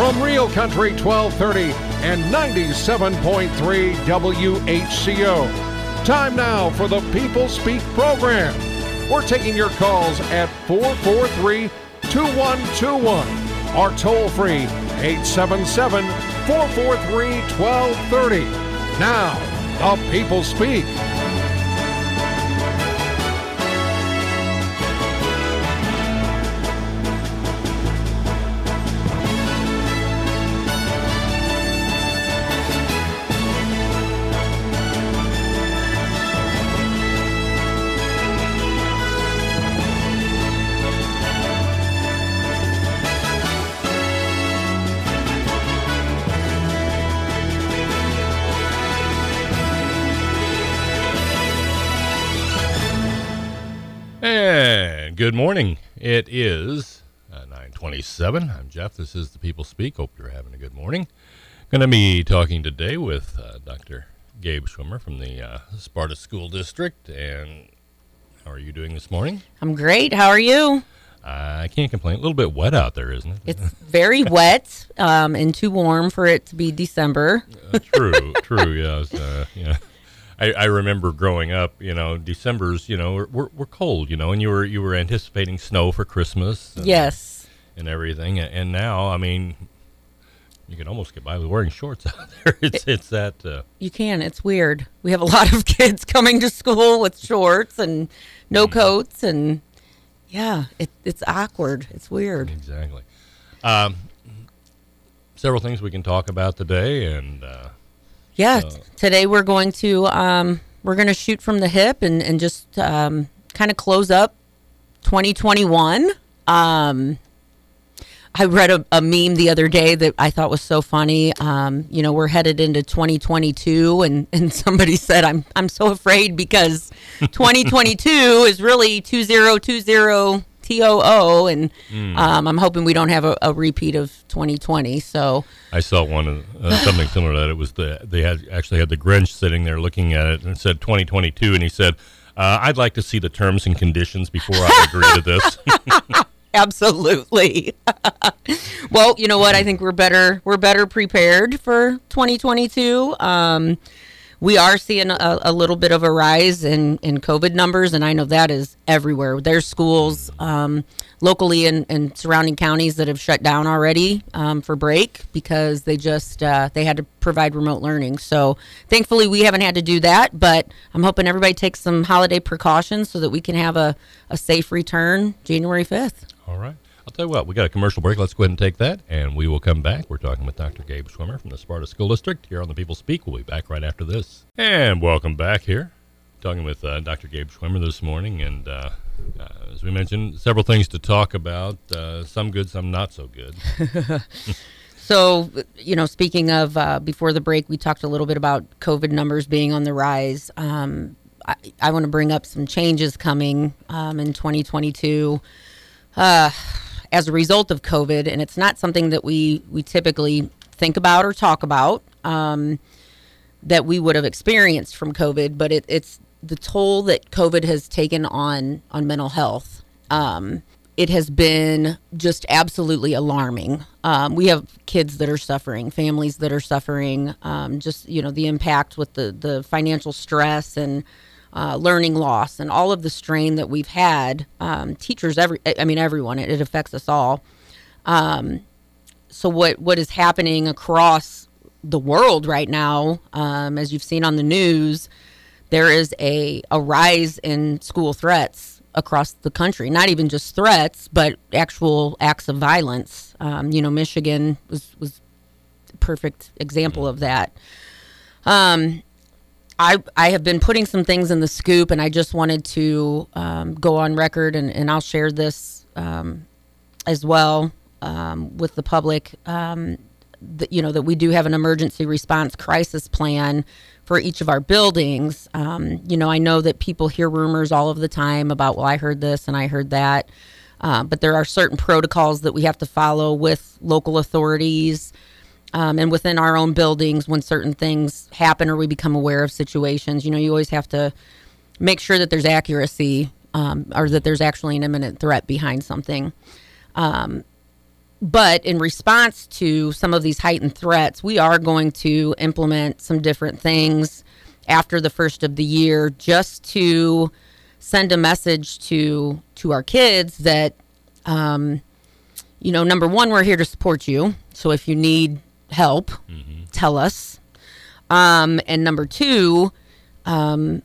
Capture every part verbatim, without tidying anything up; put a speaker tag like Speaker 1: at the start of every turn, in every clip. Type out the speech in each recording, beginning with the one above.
Speaker 1: from Real Country twelve thirty and ninety-seven point three W H C O. Time now for the People Speak program. We're taking your calls at four four three, two one two one or toll free eight seven seven, four four three, one two three zero. Now, the People Speak.
Speaker 2: And good morning. It is uh, nine twenty-seven. I'm Jeff. This is the People Speak. Hope you're having a good morning. Going to be talking today with uh, Doctor Gabe Schwimmer from the uh, Sparta School District. And how are you doing this morning?
Speaker 3: I'm great. How are you?
Speaker 2: Uh, I can't complain. A little bit wet out there, isn't it?
Speaker 3: It's very wet um, and too warm for it to be December.
Speaker 2: uh, true, true. Yes. Uh, yeah. I, I remember growing up, you know, December's, you know, we're, we're cold, you know, and you were you were anticipating snow for Christmas. And,
Speaker 3: yes.
Speaker 2: And everything. And now, I mean, you can almost get by with wearing shorts out there. It's, it, it's that. Uh,
Speaker 3: you can. It's weird. We have a lot of kids coming to school with shorts and no mm. coats. And, yeah, it, it's awkward. It's weird.
Speaker 2: Exactly. Um, several things we can talk about today. And, uh,
Speaker 3: Yeah, uh, today we're going to um, we're going to shoot from the hip and and just um, kind of close up twenty twenty-one. Um, I read a, a meme the other day that I thought was so funny. Um, you know, we're headed into twenty twenty-two, and, and somebody said, "I'm I'm so afraid because twenty twenty-two is really two zero two zero." T O O, and mm. um, I'm hoping we don't have a, a repeat of twenty twenty. So
Speaker 2: I saw one uh, something similar to that. It was the they had actually had the Grinch sitting there looking at it and it said twenty twenty-two, and he said, uh, "I'd like to see the terms and conditions before I agree to this."
Speaker 3: Absolutely. Well, you know what? I think we're better. We're better prepared for twenty twenty-two. Um, We are seeing a, a little bit of a rise in, in COVID numbers, and I know that is everywhere. There's schools um, locally in, in surrounding counties that have shut down already um, for break because they just uh, they had to provide remote learning. So thankfully we haven't had to do that, but I'm hoping everybody takes some holiday precautions so that we can have a, a safe return January fifth.
Speaker 2: All right. I'll tell you what, we got a commercial break. Let's go ahead and take that, and we will come back. We're talking with Doctor Gabe Schwimmer from the Sparta School District here on the People Speak. We'll be back right after this. And welcome back here. Talking with uh, Doctor Gabe Schwimmer this morning, and uh, uh, as we mentioned, several things to talk about, uh, some good, some not so good.
Speaker 3: So, you know, speaking of, uh, before the break, we talked a little bit about COVID numbers being on the rise. Um, I, I want to bring up some changes coming um, in twenty twenty-two. Uh as a result of COVID, and it's not something that we, we typically think about or talk about um, that we would have experienced from COVID, but it, it's the toll that COVID has taken on, on mental health. Um, it has been just absolutely alarming. Um, we have kids that are suffering, families that are suffering, um, just, you know, the impact with the, the financial stress and Uh, learning loss and all of the strain that we've had, um, teachers, every, I mean, everyone, it, it affects us all. Um, so what, what is happening across the world right now, um, as you've seen on the news, there is a, a rise in school threats across the country, not even just threats, but actual acts of violence. Um, you know, Michigan was, was a perfect example of that. Um, I, I have been putting some things in the scoop, and I just wanted to um, go on record, and, and I'll share this um, as well um, with the public, um, that, you know, that we do have an emergency response crisis plan for each of our buildings. Um, you know, I know that people hear rumors all of the time about, well, I heard this and I heard that, uh, but there are certain protocols that we have to follow with local authorities, Um, and within our own buildings, when certain things happen or we become aware of situations, you know, you always have to make sure that there's accuracy um, or that there's actually an imminent threat behind something. Um, but in response to some of these heightened threats, we are going to implement some different things after the first of the year, just to send a message to to our kids that, um, you know, number one, we're here to support you. So if you need help, mm-hmm. tell us. Um, and number two, um,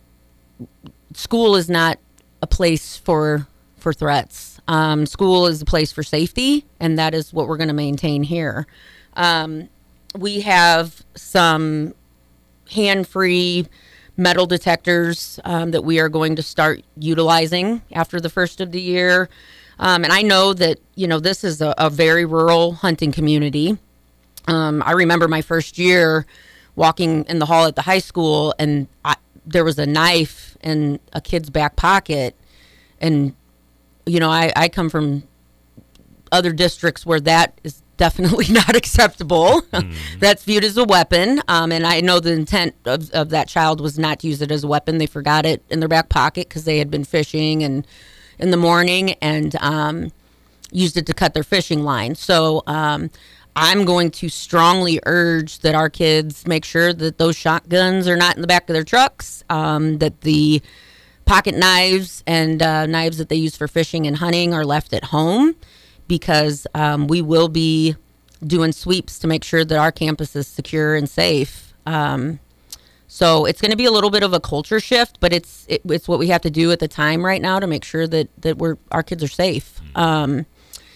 Speaker 3: school is not a place for for threats. Um, school is a place for safety, and that is what we're going to maintain here. Um, we have some hand-free metal detectors um, that we are going to start utilizing after the first of the year. Um, and I know that, you know, this is a, a very rural hunting community. Um, I remember my first year walking in the hall at the high school, and I, there was a knife in a kid's back pocket. And, you know, I, I come from other districts where that is definitely not acceptable. Mm. That's viewed as a weapon. Um, and I know the intent of, of that child was not to use it as a weapon. They forgot it in their back pocket because they had been fishing and in the morning and um, used it to cut their fishing line. So um, I'm going to strongly urge that our kids make sure that those shotguns are not in the back of their trucks, um, that the pocket knives and uh, knives that they use for fishing and hunting are left at home, because um, we will be doing sweeps to make sure that our campus is secure and safe. Um, so it's going to be a little bit of a culture shift, but it's it, it's what we have to do at the time right now to make sure that, that we're our kids are safe. Um,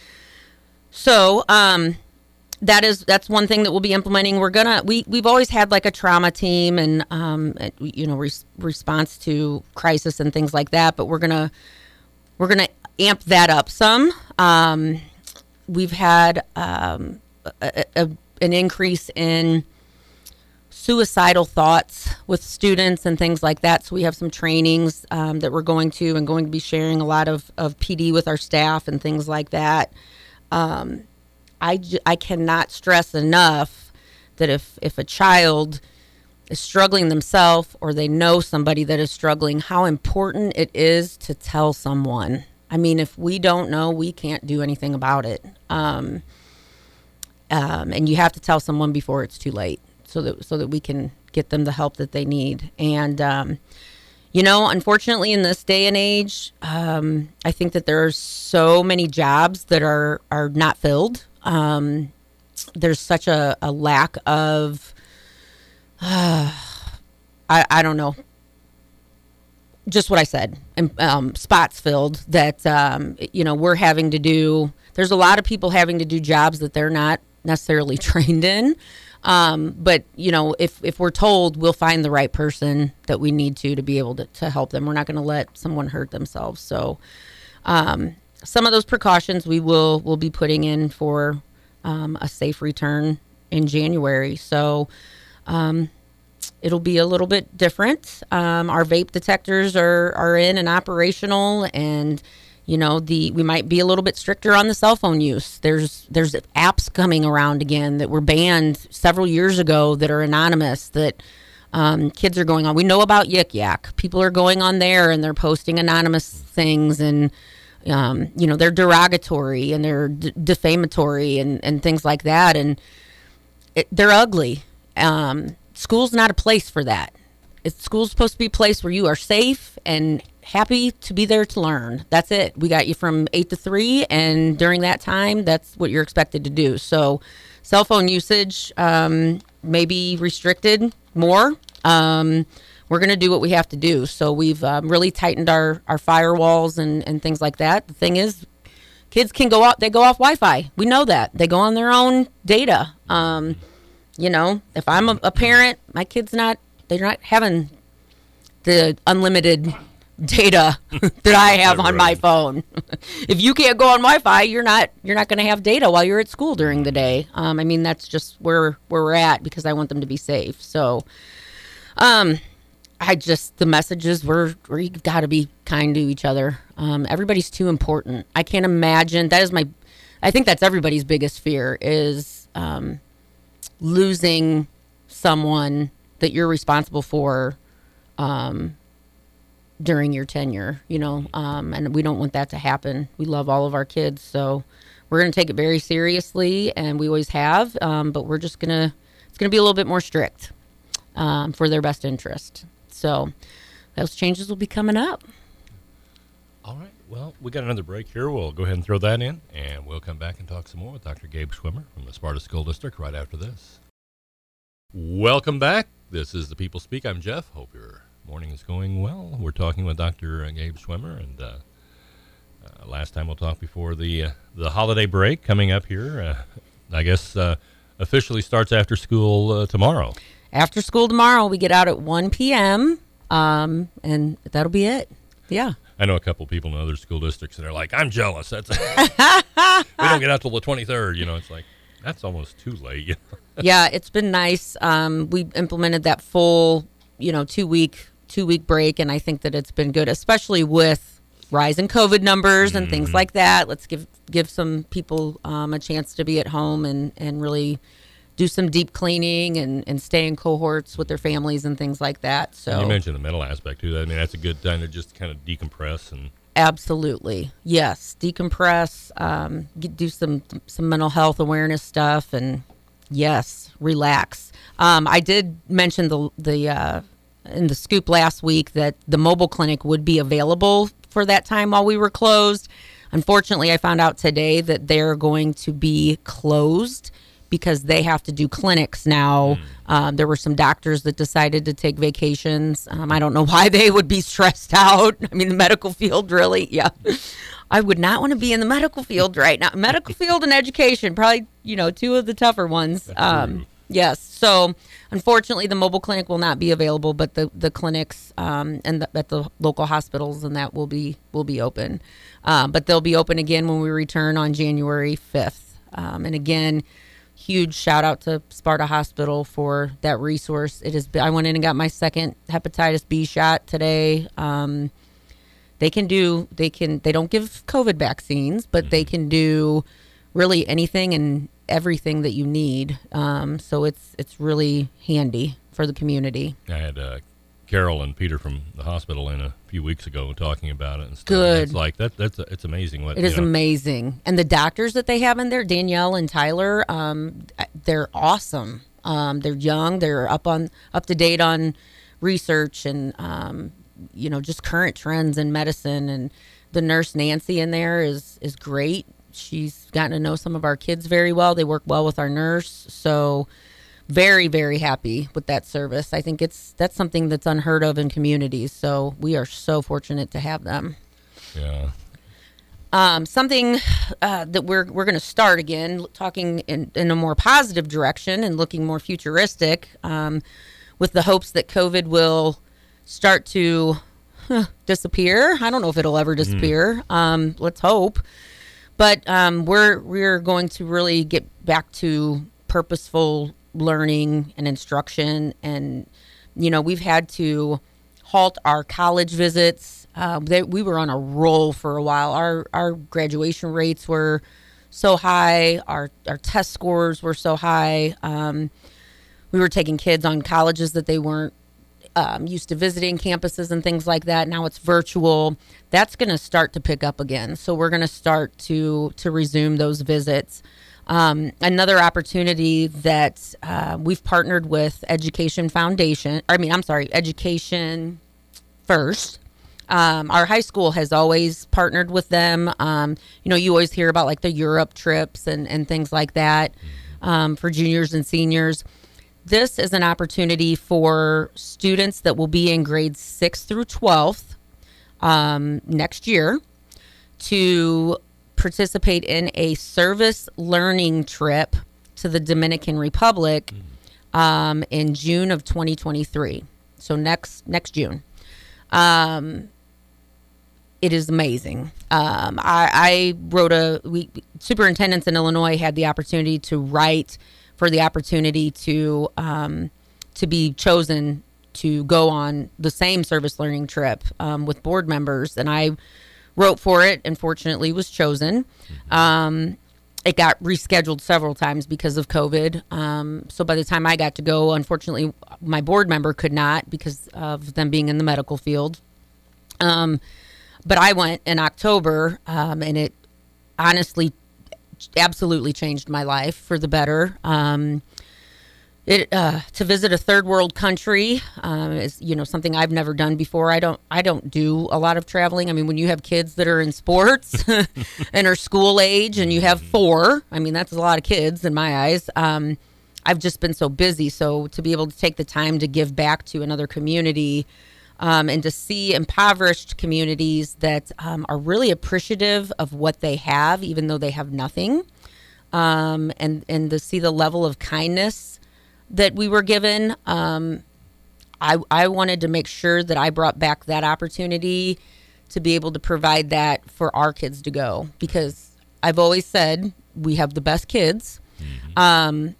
Speaker 3: so um, that is that's one thing that we'll be implementing. We're gonna we we've always had like a trauma team and um, you know res- response to crisis and things like that, but we're gonna we're gonna amp that up some. Um, we've had um, a, a, an increase in suicidal thoughts with students and things like that. So we have some trainings um, that we're going to and going to be sharing a lot of, of P D with our staff and things like that. Um, I, j- I cannot stress enough that if, if a child is struggling themselves or they know somebody that is struggling, how important it is to tell someone. I mean, if we don't know, we can't do anything about it. Um, um, and you have to tell someone before it's too late, so that so that we can get them the help that they need. And um, you know, unfortunately, in this day and age, um, I think that there are so many jobs that are are not filled. Um, there's such a, a lack of, uh, I I don't know. Just what I said, and um, spots filled that, um, you know, we're having to do. There's a lot of people having to do jobs that they're not necessarily trained in. Um, but, you know, if, if we're told, we'll find the right person that we need to to be able to, to help them. We're not going to let someone hurt themselves. So um, some of those precautions we will will be putting in for um, a safe return in January. So um it'll be a little bit different. Um, our vape detectors are, are in and operational, and you know the we might be a little bit stricter on the cell phone use. There's there's apps coming around again that were banned several years ago that are anonymous that um, kids are going on. We know about Yik Yak. People are going on there and they're posting anonymous things, and um, you know they're derogatory and they're d- defamatory and, and things like that, and it, they're ugly. Um, School's not a place for that. It's school's supposed to be a place where you are safe and happy to be there to learn. That's it. We got you from eight to three, and during that time, that's what you're expected to do. So, cell phone usage um, may be restricted more. Um, we're going to do what we have to do. So we've um, really tightened our, our firewalls and, and things like that. The thing is, kids can go out. They go off Wi-Fi. We know that. They go on their own data. Um, You know, if I'm a, a parent, my kid's not, they're not having the unlimited data that I have on my phone. If you can't go on Wi-Fi, you're not, you're not going to have data while you're at school during the day. Um, I mean, that's just where, where we're at, because I want them to be safe. So, um, I just, the messages were, we got to be kind to each other. Um, everybody's too important. I can't imagine, that is my, I think that's everybody's biggest fear is, um, losing someone that you're responsible for um, during your tenure, you know, um, and we don't want that to happen. We love all of our kids, so we're going to take it very seriously, and we always have. Um, but we're just going to it's going to be a little bit more strict um, for their best interest. So those changes will be coming up.
Speaker 2: All right. Well, we got another break here. We'll go ahead and throw that in, and we'll come back and talk some more with Doctor Gabe Schwimmer from the Sparta School District right after this. Welcome back. This is The People Speak. I'm Jeff. Hope your morning is going well. We're talking with Doctor Gabe Schwimmer, and uh, uh, last time we'll talk before the uh, the holiday break coming up here. Uh, I guess uh, officially starts after school uh, tomorrow.
Speaker 3: After school tomorrow, we get out at one p.m., um, and that'll be it. Yeah.
Speaker 2: I know a couple people in other school districts that are like, I'm jealous. That's we don't get out till the twenty-third. You know, it's like, that's almost too late.
Speaker 3: Yeah, it's been nice. Um, we implemented that full, you know, two week two week break, and I think that it's been good, especially with rising COVID numbers and mm-hmm. things like that. Let's give give some people um, a chance to be at home and, and really do some deep cleaning and, and stay in cohorts with their families and things like that. So
Speaker 2: and you mentioned the mental aspect too. I mean, that's a good time to just kind of decompress and.
Speaker 3: Absolutely, yes, decompress, um, get, do some some mental health awareness stuff, and yes, relax. Um, I did mention the the uh, in the scoop last week that the mobile clinic would be available for that time while we were closed. Unfortunately, I found out today that they're going to be closed because they have to do clinics now. Mm. Um, there were some doctors that decided to take vacations. Um, I don't know why they would be stressed out. I mean, the medical field, really, yeah. I would not want to be in the medical field right now. Medical field and education, probably, you know, two of the tougher ones. Um, yes. So, unfortunately, the mobile clinic will not be available, but the the clinics um, and the, at the local hospitals and that will be will be open. Um, but they'll be open again when we return on January fifth. Um, and again, huge shout out to Sparta Hospital for that resource. It is. I went in and got my second hepatitis B shot today. Um, they can do. They can. They don't give COVID vaccines, but mm-hmm. they can do really anything and everything that you need. Um, so it's it's really handy for the community.
Speaker 2: I had uh, Carol and Peter from the hospital in a few weeks ago talking about it and stuff.
Speaker 3: Good.
Speaker 2: It's like that. That's it's amazing. What
Speaker 3: it is
Speaker 2: you know.
Speaker 3: amazing, and the doctors that they have in there, Danielle and Tyler, um, they're awesome. Um, they're young. They're up on up to date on research and um, you know just current trends in medicine. And the nurse Nancy in there is is great. She's gotten to know some of our kids very well. They work well with our nurse, so. Very, very happy with that service. I think it's that's something that's unheard of in communities. So we are so fortunate to have them.
Speaker 2: Yeah.
Speaker 3: Um, something uh, that we're we're going to start again, talking in, in a more positive direction and looking more futuristic, um, with the hopes that COVID will start to huh, disappear. I don't know if it'll ever disappear. Mm. Um, let's hope. But um, we're we're going to really get back to purposeful learning and instruction, and you know we've had to halt our college visits. Uh, they, we were on a roll for a while. Our our graduation rates were so high. Our our test scores were so high. Um, we were taking kids on colleges that they weren't um, used to visiting campuses and things like that. Now it's virtual. That's going to start to pick up again. So we're going to start to to resume those visits. Um, another opportunity that uh, we've partnered with Education Foundation, I mean, I'm sorry, Education First. Um, our high school has always partnered with them. Um, you know, you always hear about like the Europe trips and, and things like that um, for juniors and seniors. This is an opportunity for students that will be in grades six through twelfth um, next year to participate in a service learning trip to the Dominican Republic um, in June of twenty twenty-three. So next next June. Um, it is amazing. Um, I, I wrote a we superintendents in Illinois had the opportunity to write for the opportunity to um, to be chosen to go on the same service learning trip um, with board members, and I wrote for it and fortunately was chosen. Mm-hmm. Um, it got rescheduled several times because of COVID. Um, so by the time I got to go, unfortunately, my board member could not because of them being in the medical field. Um, but I went in October, um, and it honestly absolutely changed my life for the better. Um, it uh, to visit a third world country um, is, you know, something I've never done before. I don't I don't do a lot of traveling. I mean, when you have kids that are in sports and are school age, and you have four, I mean, that's a lot of kids in my eyes. Um, I've just been so busy. So to be able to take the time to give back to another community, um, and to see impoverished communities that um, are really appreciative of what they have, even though they have nothing, um, and and to see the level of kindness that we were given, um, I, I wanted to make sure that I brought back that opportunity to be able to provide that for our kids to go, because I've always said we have the best kids. Mm-hmm. Um,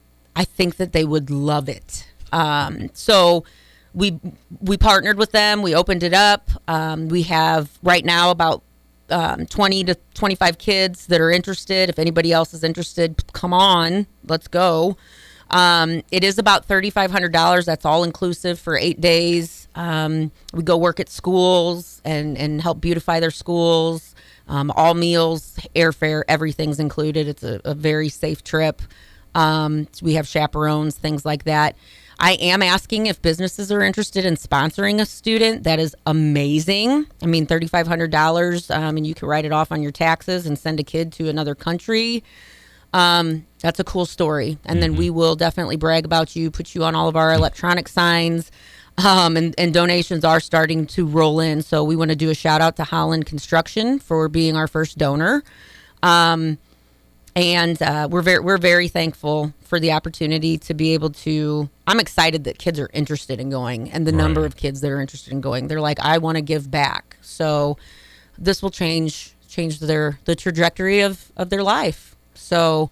Speaker 3: I think that they would love it. Um, so we we partnered with them. We opened it up. Um, we have right now about um, twenty to twenty-five kids that are interested. If anybody else is interested, come on, let's go. Um, it is about thirty-five hundred dollars. That's all inclusive for eight days. Um, we go work at schools and, and help beautify their schools. Um, all meals, airfare, everything's included. It's a, a very safe trip. Um, we have chaperones, things like that. I am asking if businesses are interested in sponsoring a student. That is amazing. I mean, thirty-five hundred dollars, um, and you can write it off on your taxes and send a kid to another country. Um, that's a cool story. And mm-hmm. then we will definitely brag about you, put you on all of our electronic signs, um, and, and donations are starting to roll in. So we want to do a shout out to Holland Construction for being our first donor. Um, and, uh, we're very, we're very thankful for the opportunity to be able to, I'm excited that kids are interested in going, and the right. number of kids that are interested in going. They're like, I want to give back. So this will change, change their, the trajectory of, of their life. So,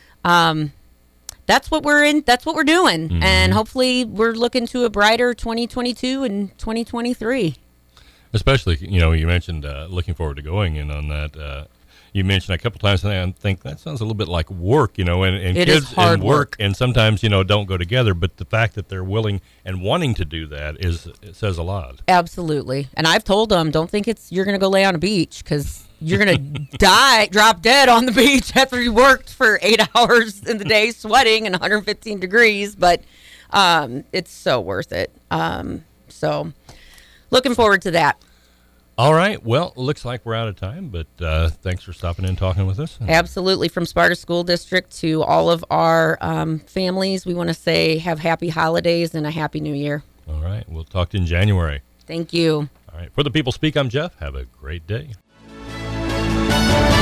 Speaker 3: um, that's what we're in, that's what we're doing. Mm-hmm. And hopefully we're looking to a brighter twenty twenty-two and twenty twenty-three.
Speaker 2: Especially, you know, you mentioned, uh, looking forward to going in on that. Uh, you mentioned a couple times, and I think that sounds a little bit like work, you know, and, and
Speaker 3: it
Speaker 2: kids
Speaker 3: is hard
Speaker 2: and work,
Speaker 3: work,
Speaker 2: and sometimes, you know, don't go together. But the fact that they're willing and wanting to do that is, it says a lot.
Speaker 3: Absolutely. And I've told them, don't think it's, you're going to go lay on a beach, because you're going to die, drop dead on the beach after you worked for eight hours in the day sweating and one hundred fifteen degrees. But um, it's so worth it. Um, so looking forward to that.
Speaker 2: All right. Well, looks like we're out of time, but uh, thanks for stopping in and talking with us.
Speaker 3: Absolutely. From Sparta School District to all of our um, families, we want to say have happy holidays and a happy new year.
Speaker 2: All right. We'll talk to you in January.
Speaker 3: Thank you.
Speaker 2: All right. For the People Speak, I'm Jeff. Have a great day.